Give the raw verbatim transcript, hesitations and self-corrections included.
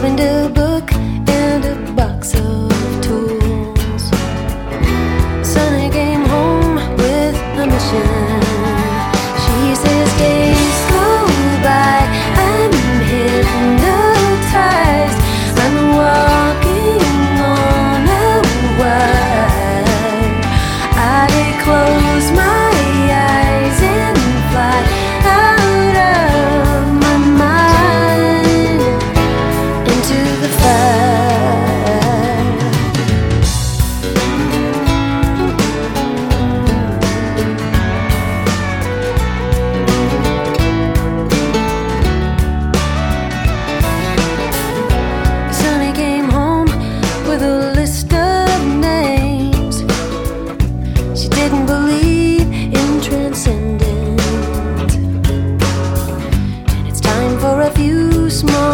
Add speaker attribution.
Speaker 1: opened a book and a box of tools. Sonny came home with a mission. She says days go by, I'm hypnotized, I'm walking on a wire. I close my eyes and fly out of my mind into the fire. Sonny came home with a list of names. She didn't believe in transcendence, and it's time for a few small